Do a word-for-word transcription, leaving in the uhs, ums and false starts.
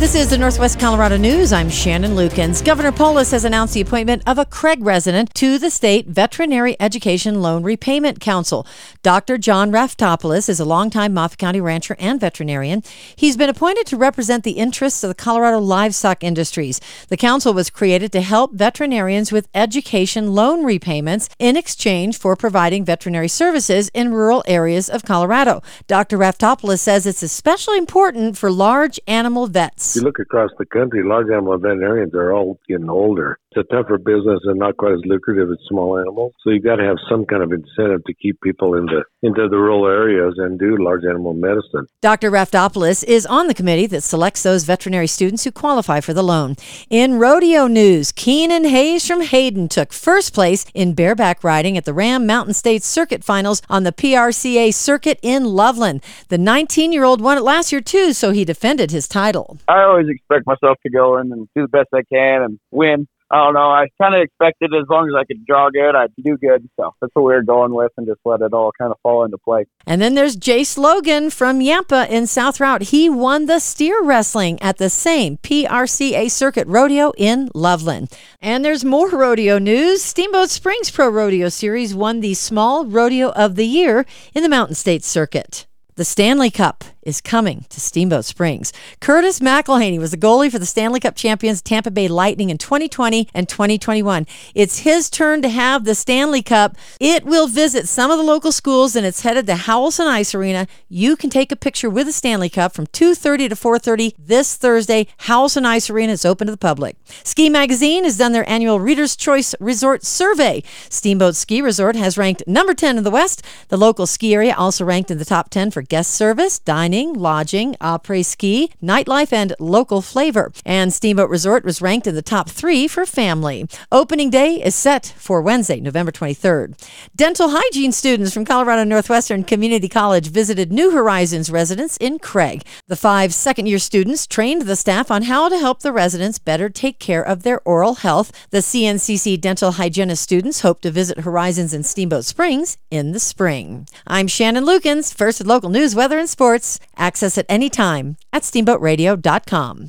This is the Northwest Colorado News. I'm Shannon Lukens. Governor Polis has announced the appointment of a Craig resident to the State Veterinary Education Loan Repayment Council. Doctor John Raftopoulos is a longtime Moffat County rancher and veterinarian. He's been appointed to represent the interests of the Colorado livestock industries. The council was created to help veterinarians with education loan repayments in exchange for providing veterinary services in rural areas of Colorado. Doctor Raftopoulos says it's especially important for large animal vets. If you look across the country, large animal veterinarians are all getting older. It's a tougher business and not quite as lucrative as small animals. So you got to have some kind of incentive to keep people into into the rural areas and do large animal medicine. Doctor Raftopoulos is on the committee that selects those veterinary students who qualify for the loan. In rodeo news, Keenan Hayes from Hayden took first place in bareback riding at the Ram Mountain State Circuit Finals on the P R C A circuit in Loveland. The nineteen-year-old won it last year, too, so he defended his title. I always expect myself to go in and do the best I can and win. I don't know. I kind of expected as long as I could draw good, I'd do good. So that's what we were going with and just let it all kind of fall into place. And then there's Jace Logan from Yampa in South Route. He won the steer wrestling at the same P R C A Circuit Rodeo in Loveland. And there's more rodeo news. Steamboat Springs Pro Rodeo Series won the Small Rodeo of the Year in the Mountain State Circuit. The Stanley Cup is coming to Steamboat Springs. Curtis McElhaney was the goalie for the Stanley Cup champions Tampa Bay Lightning in twenty twenty and twenty twenty-one. It's his turn to have the Stanley Cup. It will visit some of the local schools, and it's headed to Howelson Ice Arena. You can take a picture with the Stanley Cup from two thirty to four thirty this Thursday. Howelson Ice Arena is open to the public. Ski Magazine has done their annual Reader's Choice Resort Survey. Steamboat Ski Resort has ranked number ten in the West. The local ski area also ranked in the top ten for guest service, dining, lodging, après-ski, nightlife, and local flavor. And Steamboat Resort was ranked in the top three for family. Opening day is set for Wednesday, November twenty-third. Dental hygiene students from Colorado Northwestern Community College visited New Horizons residence in Craig. The five second-year students trained the staff on how to help the residents better take care of their oral health. The C N C C dental hygienist students hope to visit Horizons in Steamboat Springs in the spring. I'm Shannon Lukens, First at Local News, Weather, and Sports. Access at any time at steamboat radio dot com.